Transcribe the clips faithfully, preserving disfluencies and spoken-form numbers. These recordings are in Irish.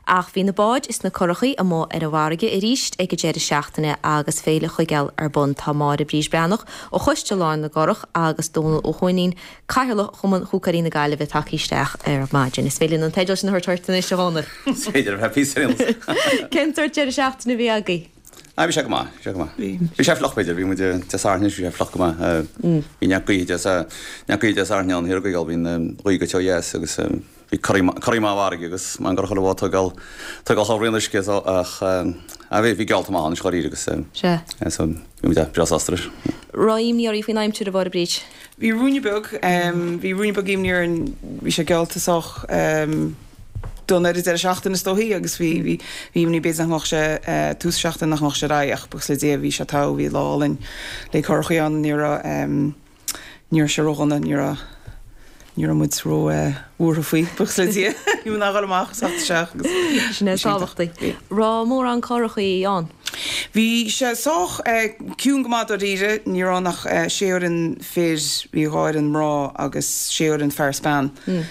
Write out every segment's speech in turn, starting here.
ach bhí na báid is na chorachaí a mó ar a bharige i ríist ag go déir seachtainna agus féile chuigeal ar bun tá máir a brís breannach ó chuiste láin na gorach agus dónal ó chuoín caiile chuman chucarí na gaiile bheith takeísteach ar maidin. Is féile an teidir sin thuirtainna is seánar. Féidir bheith písails. Cintar déir seachtainna bhí agaí. Ah, vi check ma, check ma. Vi chef loch beter, vi moet de tesarnis, vi chef loch ma. Vi nya kui des, nya kui des arnian hier go gal bin roige tjo yes, agus vi karima karima warge, agus man gar halwa togal togal havrindisk ges ach a vi vi galt ma an schori agus. Ja. Så vi moet bras astris. Roim ni ori fin aim to the water bridge. Vi Roonebug, um vi Roonebug im near en vi se geld te soch um dan er is er schachten is toch hier, agus wie wie wie niet bezig nog ze toeschachten nog nog ze rijden, begeleid wie chatau wie lal en le korgian neer um neer sharogan en neer neer moet ro woordfui begeleid je moet nog allemaal gezegd zeggen. Net salvachtig. Ra more aan korgi aan. Wie se soch kiún gemaat ire ní nach séan fés hí háiran mrá agus séan ferspan.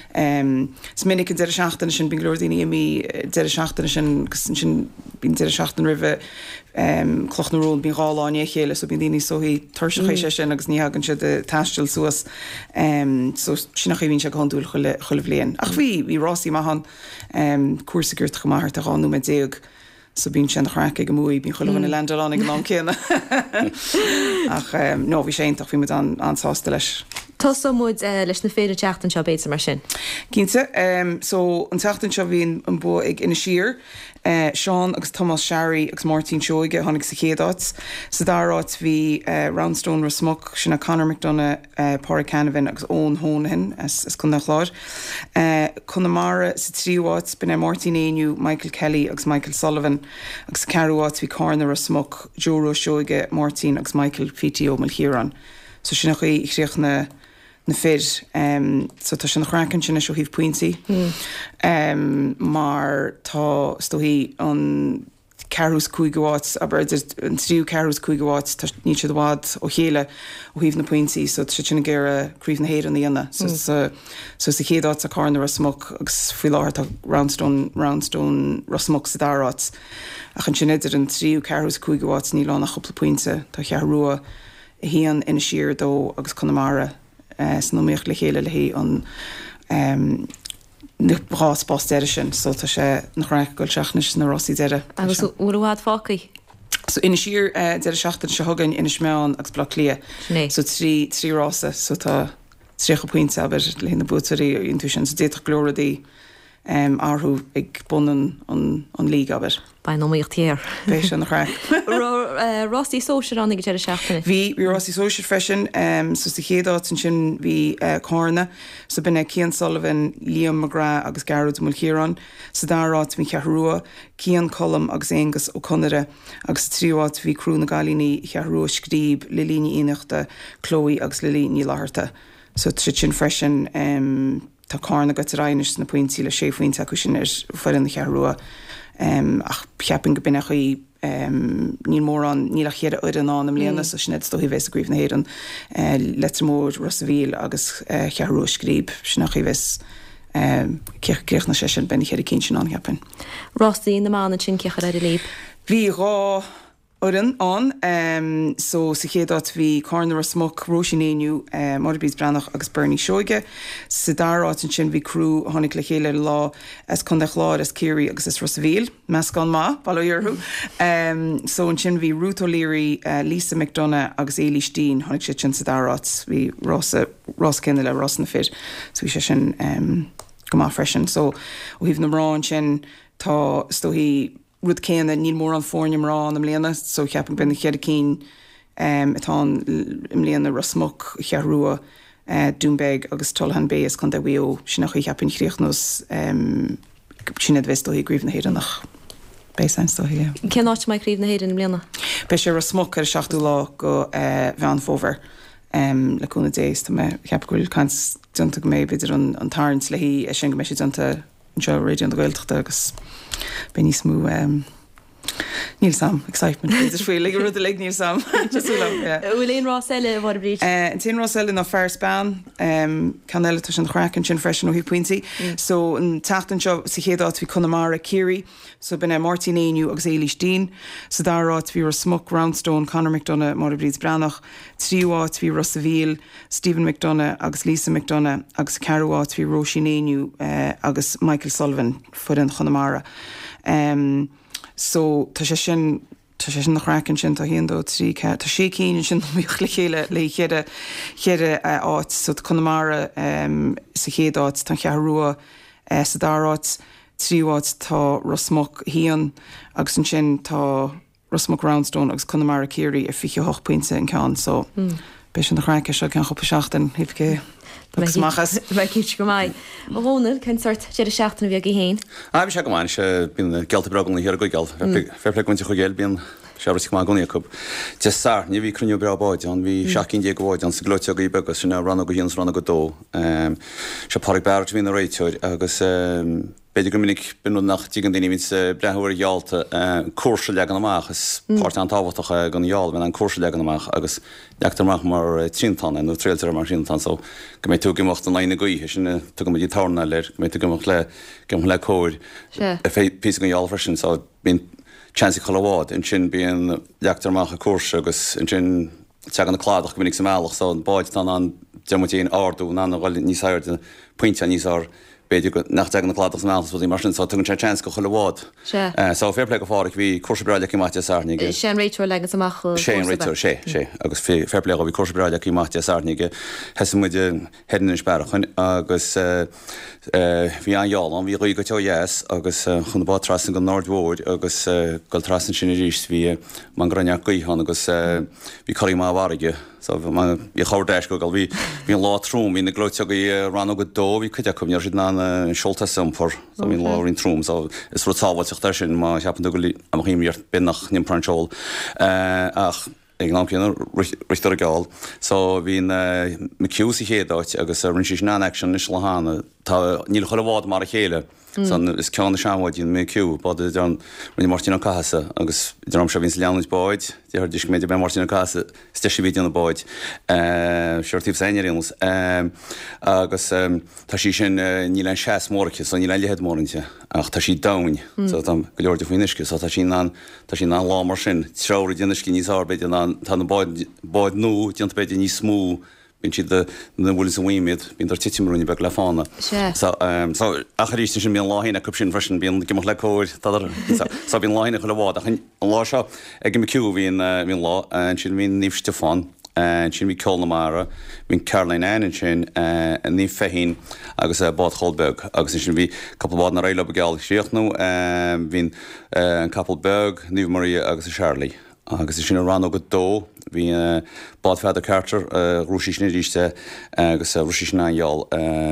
S minnig de seachtain sin bin glódíine mí de seachtain sin sin bín de seachtain rive cloch na rún bín gáláin chéile, so bín daoine sohí thuirsecha sé sin agus ní hagann se de taistil suas so sin nach hín se ganúil chuile bléan. Ach bhí hí Rossí mahan cuasagurt go maithart a gáú me déag. So bín sin chraach go múi bín choilh na land an ag ná céanna. Ach nó bhí séintach bhí an ansásta leis. Tá múid leis na féidir teachtain seo béidir mar sin. Cínte, so an teachtain seo bhíon an bu ag ina siar, Sean agus Thomas Sherry agus Martin Shoige tháinig sa chéadát. Sa dárát bhí Roundstone Rasmuch sinna Conor McDonough, Pára Canavan agus Owen Honahan as chun nach láir. Connemara sa tríomhát bin Martin Ainiu, Michael Kelly agus Michael Sullivan agus carúát bhí Conor Rasmuch, Joe Shoige, Martin agus Michael P T O Mulheran. So sinna chu i chríoch na na fir, um, so tá sin nach racan sinna seo híh pointí. Mm. Um, mar tá stohí an carús cúigháit, aber an tríú carús cúigháit tá ní siad bhád ó chéile ó híh na pointí, so tá sinna ggéir a críomh na héad an íana. So mm. so sa chéadát a Conor Rasmuch agus fí láir tá Roundstone, Roundstone Rasmuch sa dárát. Ach an sin idir an tríú carús cúigháit ní lá nach chopla pointe, tá chearrua hían ina siar dó agus Connemara. Uh, san nóíoch le chéile le hí an um, na brás bás deire sin, so tá sé nach raich goil seachnis na Rossí deire. Agus uhád fácaí? So ina siar uh, deire seachtain se thugann ina smeán agus bla lia. So trí trí rása, so tá trícha pointe aber le hí na bútarí íon tú sin, so déach glóradí um, árthú ag bunan an, an lí aber. Ba nóíocht tíir. Béis sin nach raich. Rossí sóisiir annig deire seachtainna? Bhí bhí Rossí sóisiir freisin, um, so sa chéadát an sin bhí uh, Carna, so bin Cian Sullivan, Liam McGrath agus Garrod Mulheran, sa dárát bhí Cheathrua, Cian Cullum agus Angus O'Connor, agus tríomhát bhí Crú na Galíní, Cheathrua Scríb, Lilíní Íneachta, Chloe agus Lilíní Láharta. So tri sin freisin um, tá Carna go ráinis na pointí le sé faointe acu sin ar fuair na Cheathrua. Um, ach ceapan go bin chu um, ní mór an ní le chéad a an an am léana so sin sto hí bheits a gríomh na héan uh, lettermór Rossaville agus uh, Cheathrua Scríb sin nach bheits um, ceach na sé sin ben chéad a cin sin an ceapan. Rossí na mána sin ceach ar a líb? Bhí rá oran an, um, so sa chéadát bhí Conor Rasmuch, Róisín Ainiu, uh, Marbís Brannach agus Bernie Shoige. Sa dárát an sin bhí crú tháinig le chéile lá as chundach lá as Céirí agus is Rossaville, meas gan má, bailúirthú. Um, so an sin bhí Ruth O'Leary, uh, Lisa McDonough agus Éilís Dean, tháinig sé sin sa dárát, bhí Ross Ross cinna le Ross na fir, so bhí sé sin um, go má freisin. So ó híh na mrán sin tá stohí rud céanna níl mór an fórne mrá an am léana, so ceapan ben chéad cín um, atá im léana Rasmuch, Cheathrua, uh, Dúnbeg agus Tullahan Bay as chun de bhío sin nach cheapan chríochnos um, sin ad bheits dóí gríomh na héad nach béis dóí. Cén áit mai gríomh na héad an léana? Bei sé Rasmuch ar seachtú lá go uh, bhean fóver um, leúna dééis tá me ceapgóil cans dunta go mé beidir an, an tarns le hí a sin go me sé dunta an seo réidir an do gailteachta agus ben ní smú um, Níl sam, excitement. It's really like a leg níl sam. Just so long, yeah. Uléon Rosselle war brid. Uh, in tin Rosselle na fair span, um, canella tush an crack and chin fresh no hi pointy. So in tachten job si hédat vi Connemara Kiri. So bin Martin Ainu agus Eilish Dean. So darat vi Smuk Roundstone, Conor McDonough, Mara Breeds Branach. Triwat vi Rosseville, Stephen McDonough agus Lisa McDonough agus Caruat vi Roisin Ainu uh, agus Michael Sullivan for in Connemara. Um, so tá sé sin tá sé sin nach racan sin tá híon dó trí tá sé cín sin mioch le chéile le chéide chéide áit so Connemara um, sa chéad áit tá cear rua uh, sa dáráit tríáit tá Rosmach híon agus an sin tá Rosmach Roundstone agus Connemara Kiri a fiche hoch pointe in ceán so mm. Bes sin nach racan seo cean chopa seachtain hifce Machas. Bheith cíte go maiid. Ó bhónal, cén sort séidir seachtainna bhí go héin? Ah, bhí sé go maiid, bíon gealta bregan hir go geal. Fairplay gointe chu géal bíon seabhar má gona cub. Te sár, ní bhí cruniú breabáid, an bhí seacín dé goháid, an sa glóite go ibe agus sinna ranna go híons ranna go dó. Se páric beart bhíon a réiteir agus beidir go minic binú nach tígan daoine vín brethúir gealta cuasa legan amach agus páirt an tábhaach gan geal, ben an cuasa legan amach agus leachtarach mar tríntán nó tréiltar mar tríntán, so go méid tú gimocht an leine goíthe sin tu go dí tána leir, go méid tú gimocht le gom le cóir pí an geal freisin, so bíon chansi cholád in sin bíon leachtarach a cuasa agus in sin teag an chládach go minic sem meach, so an báid tan an demotíon ardú ná bhil níos áir pointe níos ár beidir go nach teag an chládach sem meach, so mar sin so tugann chans go cholád. So fairplay go fáric bhí cuasa breile í máte sárnig. Sé réitúir legan amach. Sé réitúir sé sé agus fairplay go bhí cuasa breile í máte sárnig hesan muide hedan in sperachn agus bhí an geal an bhí roí go teohéas agus chun bá trasan go Nordhóid agus goil trasan sin ríist bhí man granneach goíhan agus bhí choí má bharige. So bhí chodáis go gal bhí bhíon lá trúm í na glóite go ran go dó bhí chuide chum ar si ná seolta sampur, so bhíon láín trúm, so is ru tábhailteach sin má cheapan go am chéimíart bin nach nimpransol ach ag ná cíanna ritar a gáil, so bhín miciúsa chéadáit agus rinn sí ná action is le hána tá níl chuil bhád mar a chéile. San is ceanna seáid íon mé ciú, bad an rinne Martin Casa agus drom se vín leanúid báid, Dí dis méidir be Martin Casa steisi ví an báid seirtíh seinirils agus tá sí sin ní le seaas mórcha, san ní le lehead mórinte ach tá sí dain, so tam go leir de faoinisce, so tá sí tá sí ná lámar sin seir déanaiscí níos ábeid tá na báid nó deanta beidir níos smú bín siad na bhfuil san bhuiimiid bín ar titimrúní be le fána. So acharíiste sin bíon láhéine cup sin freisin bíon gimach le cóir sa bíon láhéine chu le bhád an lá seo ag go ciú bhíon bhíon lá an sin bhíon níomh Stefán sin bhí Connemara, bhín Caroline Annan sin an níomh fehín agus bád Holberg agus sin bhí capal bád na réile beáil siochnú bhín an capal Berg, Níomh Maria agus a Charlie. Agus sin ran go dó hí bad feidir Carter rúsíisna ríiste agus rúsíisna anheall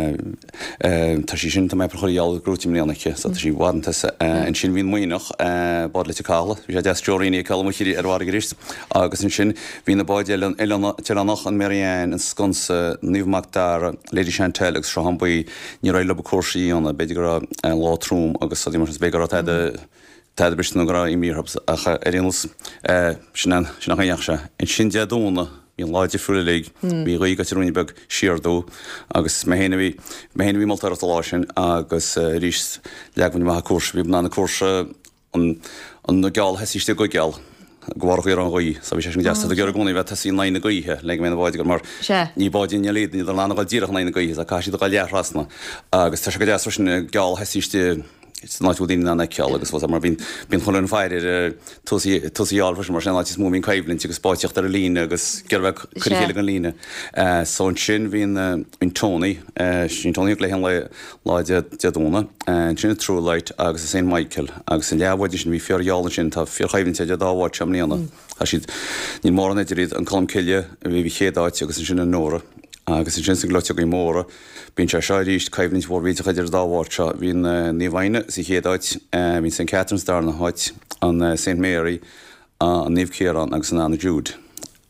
tá sí sin mé choíall grúti mlíanacha, so sí bhanta an sin bhín muoach bad le cála, hí sé deúíí callmchéí ar bhar ríist, agus in sin hí na báid teannach an Marianne an sconsa níomhachtar Lady Chantel agus seo hambaí ní ra le cuasaííanna beidir gur lá trúm agus mar bégar teide Táid bris nó gra í míhabs a rénos sin sin nach se. In sin deadúna hín láide fuúlaigh bhí roií go runúnibeg siardó agus méhéna bhí méhéna bhí maltar lá sin agus rís leaghann mai cuas, bhí ná na cuasa an na geall heíiste go geall. Gwarch ar an roií, sa bhí sé deasta a gur gúna bheith tasí naine goíthe, le mé bháid gur mar ní báidín léad ní lána gáil díach naine goíthe, a caiisi do gáil leathrasna, agus tá go deas sin geall heíiste náúdíine na ceall agus mar bín bín chun feidir tusaíáil mar sin láis mú bhín caiblinn agus spáiteocht ar a líne agus ggéirbh chuchéile an líne. Son sin bhín bhín Tony sin Tony le hen le láide deadúna sinna trúleit agus a Saint Michael agus an leabhhaide sin bhí fiorheála sin tá fiorchaimnte de dáhhaid sem líana. Tá siad ní mór an idirid an colm ciile a bhí bhí chéadáit agus sin nóra. agus sin sin glóte go móra, bín se seíist caiimnint bhór víte chuidir dáhhairte, hín níomhhaine sa chéadáit, hín Saint Catherine's dar na háit an Saint Mary an níomhcéan agus an Anna Jude.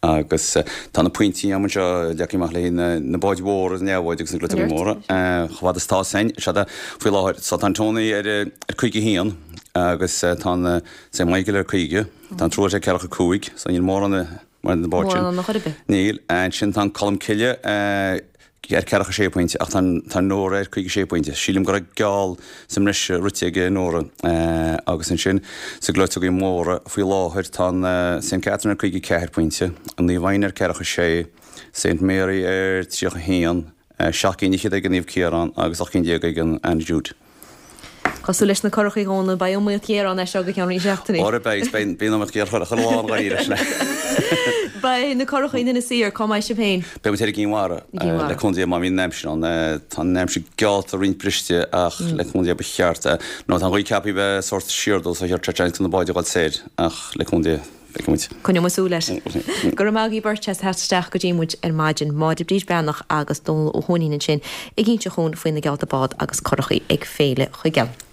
agus tána pointí am deachach le na báid mhór neamhhaid agus na gluú móra chhad istá sein se fao láthir sa antónaí ar chuige hían agus tá sé maigeil ar chuige tá tro sé cecha cuaig san íon mór an mar na báid níl an sin tá colm ciile ar cecha sé pointe ach tá nóir ar chuige sé pointe. Sílim go gáil sem ris ruteige nóra agus an sin sa gluú go móra faoi láthir tá Saint Catherine ar chuige ceir pointe an ní bhain ar cecha sé Saint Mary ar tríocha héan seaachcíine ag an níomh céarán agus ach cin déag an an Jude. Cosú leis na chorachaí gána ba mú céarán é seo go ceannaí seachtaí. Or beis ben bí am céar chuir chuáin gaíire le. Ba na chorachaí na sír comáid se féin. Be mu ag gíhara le chundí má hí nemsin an tá nemsi gealt a rin briste ach le chundí be chearta. nó an roií capí bheith sort siirdul a teint na báide gáil séir ach le chundí. Conna masú leis. Gur mágaí burte heisteach go ddímuid ar maidin máidir brís benach agus dó ó hóíine sin i ginn se chun faoin na gealta bád agus chorachaí ag féle chuigel.